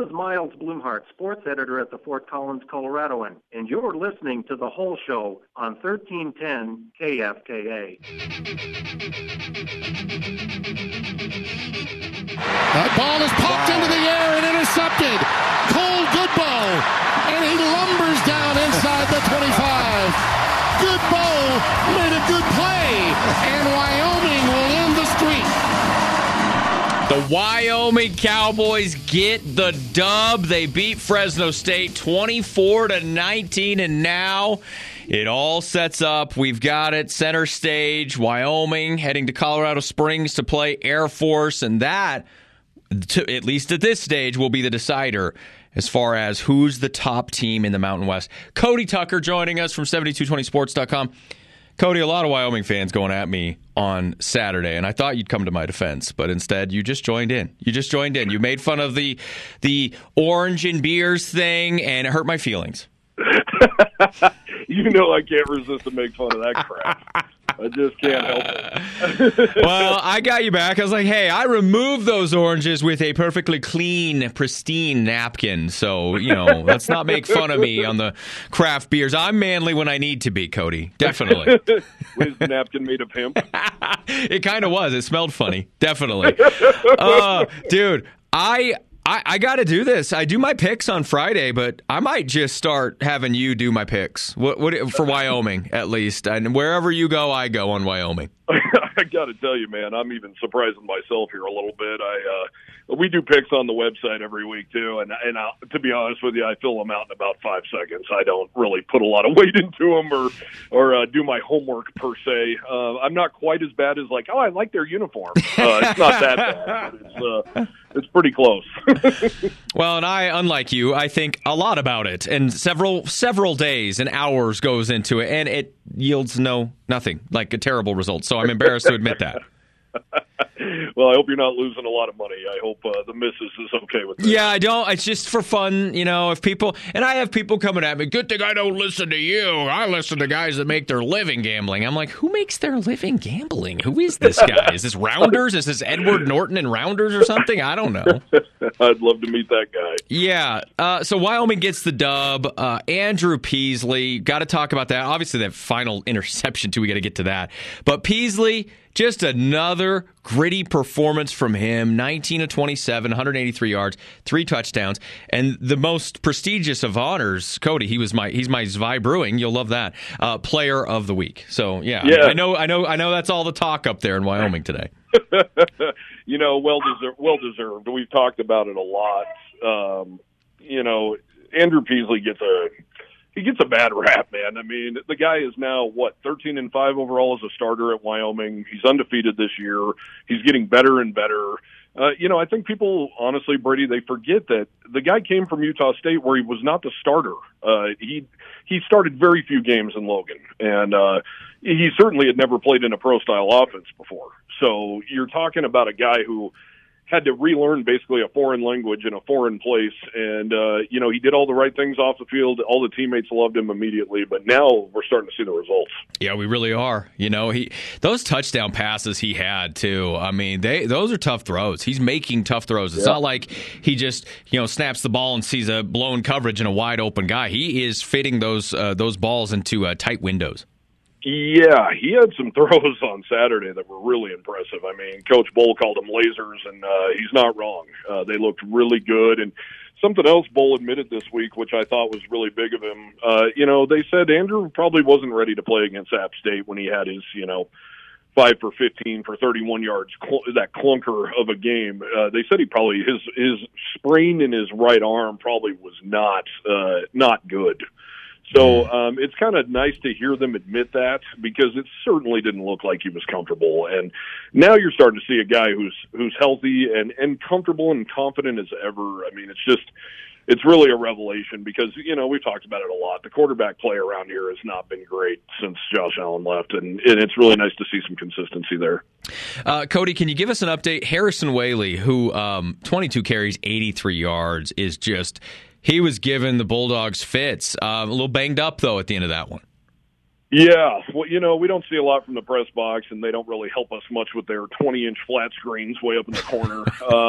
is Miles Blumhart, sports editor at the Fort Collins Coloradoan, and you're listening to The Whole Show on 1310 KFKA. That ball is popped into the air and intercepted. Cole Goodbow, and he lumbers down inside the 25. Goodbow made a good play, and Wyoming will end the streak. The Wyoming Cowboys get the dub. They beat Fresno State 24-19, and now it all sets up. We've got it center stage. Wyoming heading to Colorado Springs to play Air Force, and that, at least at this stage, will be the decider as far as who's the top team in the Mountain West. Cody Tucker joining us from 7220sports.com. Cody, a lot of Wyoming fans going at me on Saturday, and I thought you'd come to my defense, but instead you just joined in. You made fun of the orange and beers thing, and it hurt my feelings. You know I can't resist to make fun of that crap. I just can't help it. Well, I got you back. I was like, hey, I removed those oranges with a perfectly clean, pristine napkin. So, let's not make fun of me on the craft beers. I'm manly when I need to be, Cody. Definitely. Was the napkin made of hemp? It kind of was. It smelled funny. Definitely. Dude, I got to do this. I do my picks on Friday, but I might just start having you do my picks. What for Wyoming, at least. And wherever you go, I go on Wyoming. I got to tell you, man, I'm even surprising myself here a little bit. We do picks on the website every week, too, and to be honest with you, I fill them out in about 5 seconds. I don't really put a lot of weight into them or do my homework, per se. I'm not quite as bad as I like their uniform. It's not that bad, but it's pretty close. Well, and I, unlike you, I think a lot about it, and several days and hours goes into it, and it yields nothing, like a terrible result. So I'm embarrassed to admit that. Well, I hope you're not losing a lot of money. I hope the missus is okay with that. Yeah, I don't. It's just for fun, if people... And I have people coming at me, good thing I don't listen to you. I listen to guys that make their living gambling. I'm like, who makes their living gambling? Who is this guy? Is this Rounders? Is this Edward Norton and Rounders or something? I don't know. I'd love to meet that guy. Yeah. So Wyoming gets the dub. Andrew Peasley, got to talk about that. Obviously, that final interception, too. We got to get to that. But Peasley... just another gritty performance from him, 19 of 27, 183 yards, 3 touchdowns, and the most prestigious of honors, Cody, he's my Zwei Brewing, you'll love that, player of the week. So, yeah. I know that's all the talk up there in Wyoming today. Well deserved. We've talked about it a lot. Andrew Peasley gets a bad rap, man. I mean, the guy is now, 13-5 overall as a starter at Wyoming. He's undefeated this year. He's getting better and better. I think people, honestly, Brady, they forget that the guy came from Utah State where he was not the starter. He started very few games in Logan, and he certainly had never played in a pro-style offense before. So you're talking about a guy who had to relearn basically a foreign language in a foreign place. And, he did all the right things off the field. All the teammates loved him immediately, but now we're starting to see the results. Yeah, we really are. Those touchdown passes he had too. I mean, those are tough throws. He's making tough throws. It's not like he just, snaps the ball and sees a blown coverage and a wide open guy. He is fitting those balls into tight windows. Yeah, he had some throws on Saturday that were really impressive. I mean, Coach Bull called them lasers, and he's not wrong. They looked really good. And something else Bull admitted this week, which I thought was really big of him, they said Andrew probably wasn't ready to play against App State when he had his, 5 for 15 for 31 yards, that clunker of a game. They said he probably, his sprain in his right arm probably was not good. So it's kind of nice to hear them admit that, because it certainly didn't look like he was comfortable. And now you're starting to see a guy who's healthy and comfortable and confident as ever. I mean, it's really a revelation, because, we've talked about it a lot. The quarterback play around here has not been great since Josh Allen left, and it's really nice to see some consistency there. Cody, can you give us an update? Harrison Whaley, who 22 carries, 83 yards, is just... he was giving the Bulldogs fits. A little banged up, though, at the end of that one. Yeah, well, we don't see a lot from the press box, and they don't really help us much with their 20-inch flat screens way up in the corner.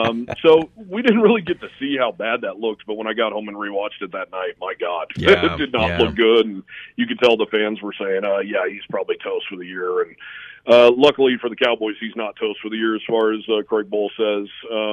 So we didn't really get to see how bad that looked, but when I got home and rewatched it that night, my God, it did not look good, and you could tell the fans were saying, yeah, he's probably toast for the year, and luckily for the Cowboys, he's not toast for the year as far as Craig Bohl says.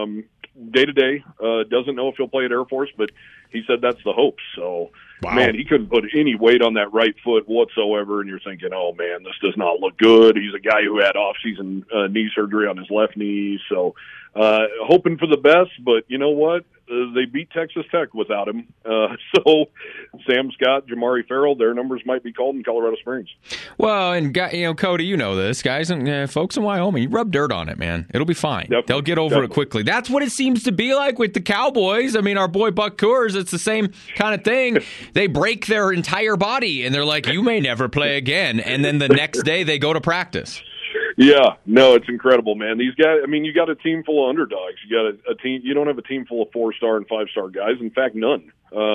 Day-to-day, doesn't know if he'll play at Air Force, but he said that's the hope, so... Wow. Man, he couldn't put any weight on that right foot whatsoever, and you're thinking, oh, man, this does not look good. He's a guy who had off-season knee surgery on his left knee, so hoping for the best, but you know what? They beat Texas Tech without him. So Sam Scott, Jamari Farrell, their numbers might be called in Colorado Springs. Well, and Cody, you know this, guys, and folks in Wyoming, you rub dirt on it, man. It'll be fine. Definitely. They'll get over it quickly. That's what it seems to be like with the Cowboys. I mean, our boy Buck Coors, it's the same kind of thing. They break their entire body, and they're like, you may never play again. And then the next day they go to practice. Yeah, no, it's incredible, man. These guys, I mean, you got a team full of underdogs. You got a team. You don't have a team full of 4-star and 5-star guys. In fact, none.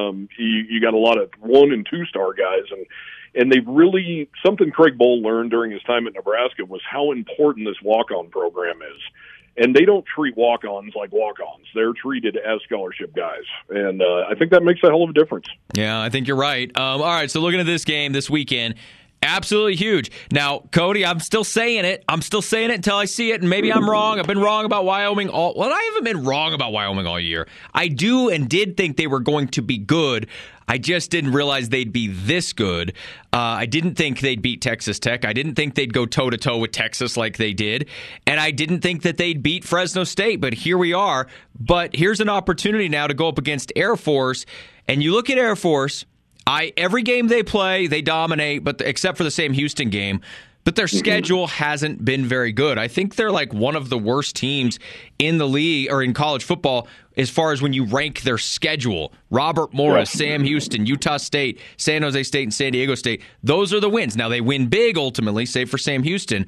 You got a lot of 1- and 2-star guys, and they've really something Craig Bohl learned during his time at Nebraska was how important this walk-on program is. And they don't treat walk-ons like walk-ons. They're treated as scholarship guys. And I think that makes a hell of a difference. Yeah, I think you're right. All right, so looking at this game this weekend, absolutely huge. Now, Cody, I'm still saying it. I'm still saying it until I see it, and maybe I'm wrong. I've been wrong about Wyoming I haven't been wrong about Wyoming all year. I do and did think they were going to be good. I just didn't realize they'd be this good. I didn't think they'd beat Texas Tech. I didn't think they'd go toe-to-toe with Texas like they did. And I didn't think that they'd beat Fresno State. But here we are. But here's an opportunity now to go up against Air Force. And you look at Air Force, every game they play, they dominate, but except for the Sam Houston game. But their schedule hasn't been very good. I think they're like one of the worst teams in the league or in college football as far as when you rank their schedule. Robert Morris, Sam Houston, Utah State, San Jose State, and San Diego State. Those are the wins. Now, they win big ultimately, save for Sam Houston.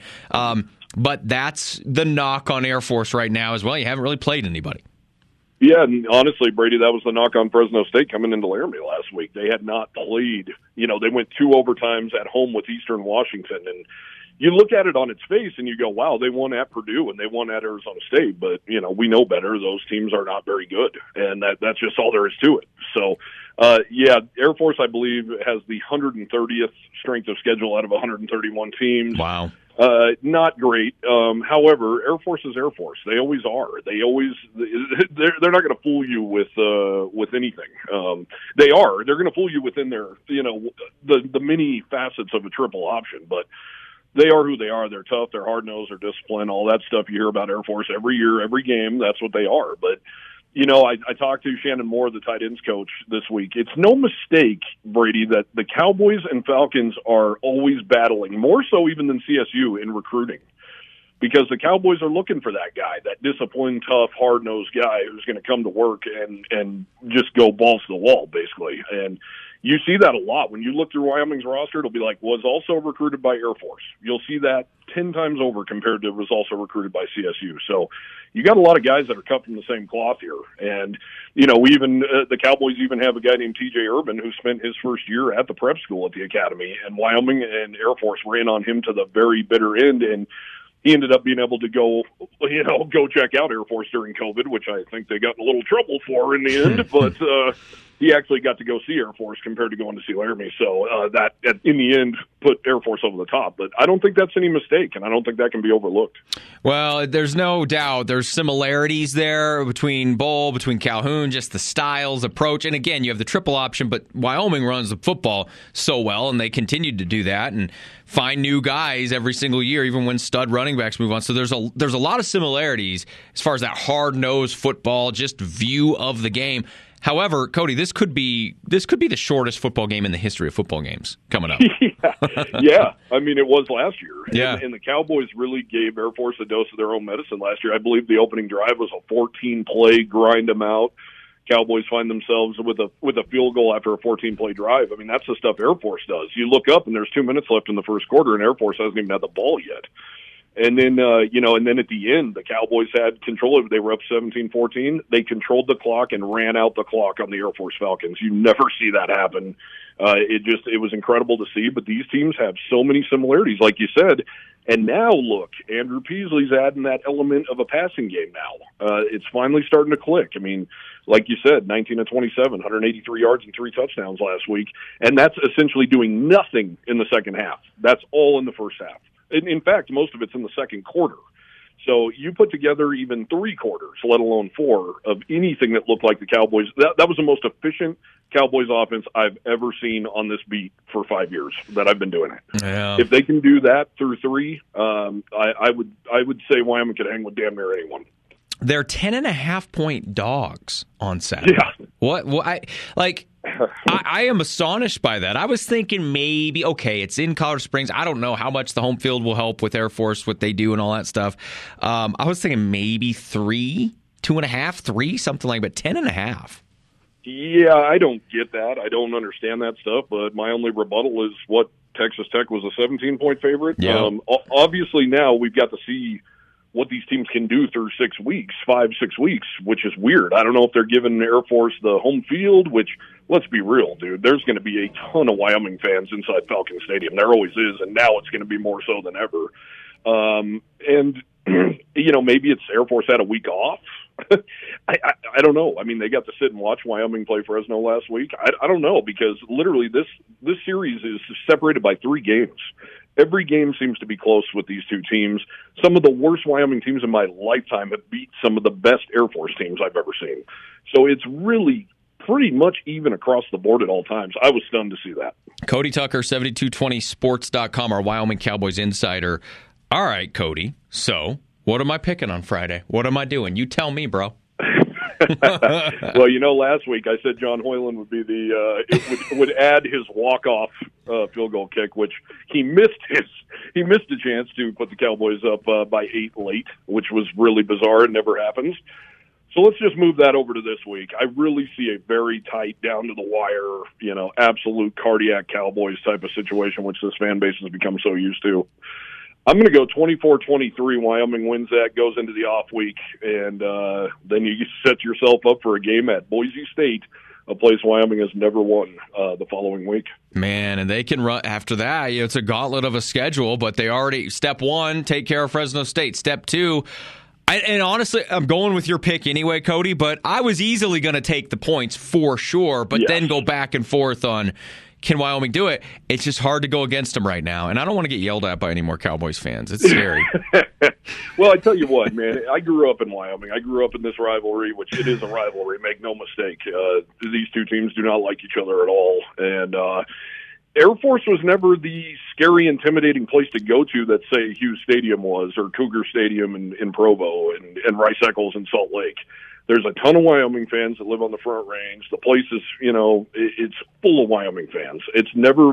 But that's the knock on Air Force right now as well. You haven't really played anybody. Yeah, and honestly, Brady, that was the knock on Fresno State coming into Laramie last week. They had not played. They went 2 overtimes at home with Eastern Washington, and you look at it on its face and you go, wow, they won at Purdue and they won at Arizona State, but, we know better. Those teams are not very good, and that's just all there is to it. So, Air Force, I believe, has the 130th strength of schedule out of 131 teams. Wow. Not great. However, Air Force is Air Force. They always are. They're not going to fool you with anything. They are. They're going to fool you within their, the many facets of a triple option, but they are who they are. They're tough. They're hard-nosed. They're disciplined. All that stuff you hear about Air Force every year, every game. That's what they are. But, I talked to Shannon Moore, the tight ends coach, this week. It's no mistake, Brady, that the Cowboys and Falcons are always battling, more so even than CSU in recruiting, because the Cowboys are looking for that guy, that disciplined, tough, hard-nosed guy who's going to come to work and just go balls to the wall, basically. And you see that a lot. When you look through Wyoming's roster, it'll be like, was also recruited by Air Force. You'll see that 10 times over compared to was also recruited by CSU. So you got a lot of guys that are cut from the same cloth here. And, the Cowboys even have a guy named TJ Urban who spent his first year at the prep school at the academy, and Wyoming and Air Force ran on him to the very bitter end. And he ended up being able to go check out Air Force during COVID, which I think they got in a little trouble for in the end. But he actually got to go see Air Force compared to going to see Laramie. So that, in the end, put Air Force over the top. But I don't think that's any mistake, and I don't think that can be overlooked. Well, there's no doubt there's similarities there between Bohl, between Calhoun, just the styles, approach. And again, you have the triple option, but Wyoming runs the football so well, and they continued to do that and find new guys every single year, even when stud running backs move on. So there's a lot of similarities as far as that hard-nosed football, just view of the game. However, Cody, this could be the shortest football game in the history of football games coming up. Yeah. I mean, it was last year. Yeah. And the Cowboys really gave Air Force a dose of their own medicine last year. I believe the opening drive was a 14-play grind them out. Cowboys find themselves with a field goal after a 14-play drive. I mean, that's the stuff Air Force does. You look up and there's 2 minutes left in the first quarter, and Air Force hasn't even had the ball yet. And then, and then at the end, the Cowboys had control of it. They were up 17-14. They controlled the clock and ran out the clock on the Air Force Falcons. You never see that happen. It was incredible to see, but these teams have so many similarities, like you said. And now look, Andrew Peasley's adding that element of a passing game now. It's finally starting to click. I mean, like you said, 19 of 27, 183 yards and 3 touchdowns last week. And that's essentially doing nothing in the second half. That's all in the first half. In fact, most of it's in the second quarter. So you put together even 3 quarters, let alone 4, of anything that looked like the Cowboys. That was the most efficient Cowboys offense I've ever seen on this beat for 5 years that I've been doing it. Yeah. If they can do that through 3, I would say Wyoming could hang with damn near anyone. They're 10.5-point dogs on Saturday. Yeah. What I am astonished by that. I was thinking maybe, okay, it's in Colorado Springs. I don't know how much the home field will help with Air Force, what they do and all that stuff. I was thinking maybe 3, 2.5, 3, something like that, but 10.5. Yeah, I don't get that. I don't understand that stuff, but my only rebuttal is what Texas Tech was a 17-point favorite. Yeah. Obviously now we've got to see what these teams can do through 6 weeks, 5-6 weeks, which is weird. I don't know if they're giving Air Force the home field, which, let's be real, dude, there's going to be a ton of Wyoming fans inside Falcon Stadium. There always is, and now it's going to be more so than ever. Maybe it's Air Force had a week off. I don't know. I mean, they got to sit and watch Wyoming play Fresno last week. I don't know, because literally this series is separated by 3 games. Every game seems to be close with these 2 teams. Some of the worst Wyoming teams in my lifetime have beat some of the best Air Force teams I've ever seen. So it's really pretty much even across the board at all times. I was stunned to see that. Cody Tucker, 7220sports.com, our Wyoming Cowboys insider. All right, Cody. So what am I picking on Friday? What am I doing? You tell me, bro. Well, last week I said John Hoyland would be would add his walk-off field goal kick, which he missed a chance to put the Cowboys up by 8 late, which was really bizarre. It never happens. So let's just move that over to this week. I really see a very tight, down to the wire, absolute cardiac Cowboys type of situation, which this fan base has become so used to. I'm going to go 24-23. Wyoming wins that, goes into the off week, and then you set yourself up for a game at Boise State, a place Wyoming has never won the following week. Man, and they can run after that. It's a gauntlet of a schedule, but they already, step 1, take care of Fresno State. Step 2, and honestly, I'm going with your pick anyway, Cody, but I was easily going to take the points for sure, but then go back and forth on, can Wyoming do it? It's just hard to go against them right now, and I don't want to get yelled at by any more Cowboys fans. It's scary. Well, I tell you what, man, I grew up in Wyoming. I grew up in this rivalry, which it is a rivalry, make no mistake. These 2 teams do not like each other at all, and Air Force was never the scary, intimidating place to go to that, say, Hughes Stadium was, or Cougar Stadium in Provo, and Rice Eccles in Salt Lake. There's a ton of Wyoming fans that live on the Front Range. The place is, it's full of Wyoming fans. It's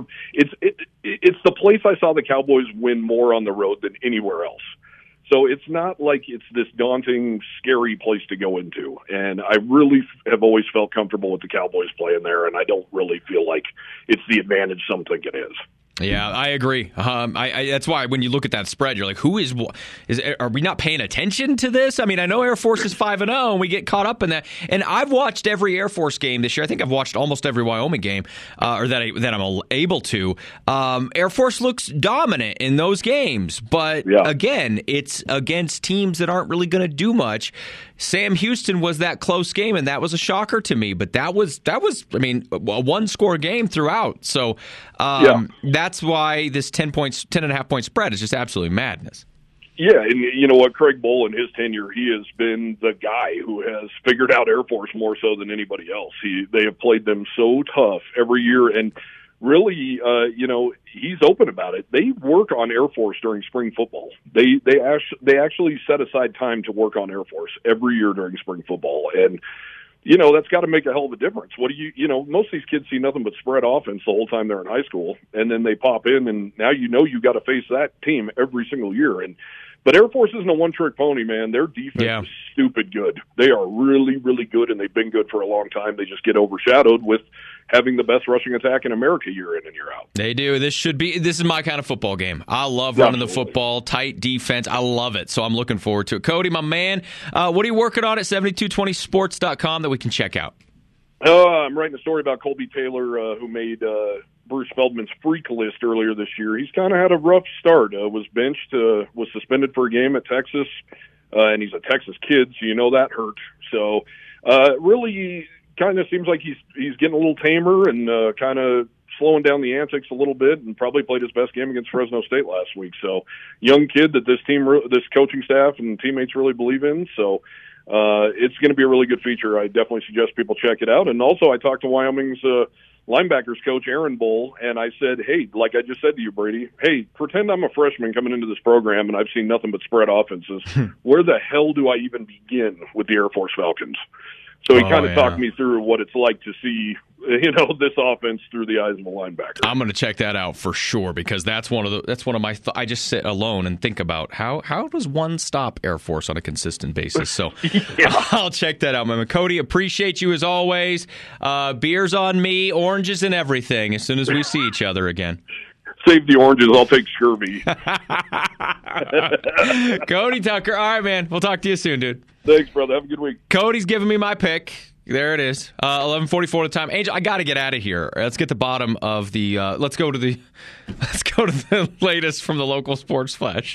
the place I saw the Cowboys win more on the road than anywhere else. So it's not like it's this daunting, scary place to go into. And I really have always felt comfortable with the Cowboys playing there, and I don't really feel like it's the advantage some think it is. Yeah, I agree. That's why when you look at that spread, you're like, are we not paying attention to this? I mean, I know Air Force is 5-0, and we get caught up in that. And I've watched every Air Force game this year. I think I've watched almost every Wyoming game, or that I'm able to. Air Force looks dominant in those games, but again, it's against teams that aren't really going to do much. Sam Houston was that close game, and that was a shocker to me. But that was a 1-score game throughout. So that's why this 10.5-point spread is just absolutely madness. Yeah, and you know what? Craig Bohl in his tenure, he has been the guy who has figured out Air Force more so than anybody else. They have played them so tough every year, and really, he's open about it. They work on Air Force during spring football. They actually set aside time to work on Air Force every year during spring football, and that's got to make a hell of a difference. What do most of these kids see nothing but spread offense the whole time they're in high school, and then they pop in, and now you got to face that team every single year. And But Air Force isn't a one-trick pony, man. Their defense is stupid good. They are really, really good, and they've been good for a long time. They just get overshadowed with having the best rushing attack in America year in and year out. They do. This is my kind of football game. I love running the football, tight defense. I love it, so I'm looking forward to it. Cody, my man, what are you working on at 7220sports.com that we can check out? I'm writing a story about Colby Taylor, who made Bruce Feldman's freak list earlier this year. He's kind of had a rough start. Was benched, was suspended for a game at Texas, and he's a Texas kid, so you know that hurt. So really kind of seems like he's getting a little tamer and kind of slowing down the antics a little bit, and probably played his best game against Fresno State last week. So young kid that this coaching staff and teammates really believe in. So it's going to be a really good feature. I definitely suggest people check it out. And also I talked to Wyoming's linebackers coach, Aaron Bull, and I said, hey, like I just said to you, Brady, hey, pretend I'm a freshman coming into this program and I've seen nothing but spread offenses. Where the hell do I even begin with the Air Force Falcons? So he kind of talked me through what it's like to see, this offense through the eyes of a linebacker. I'm going to check that out for sure, because that's one of my. I just sit alone and think about how does one stop Air Force on a consistent basis. So I'll check that out, man. Cody, appreciate you as always. Beers on me, oranges and everything. As soon as we see each other again. Save the oranges. I'll take scurvy. Cody Tucker. All right, man. We'll talk to you soon, dude. Thanks, brother. Have a good week. Cody's giving me my pick. There it is. 11:44 the time. Angel, I got to get out of here. Let's get the bottom of the. Let's go to the latest from the local sports flash.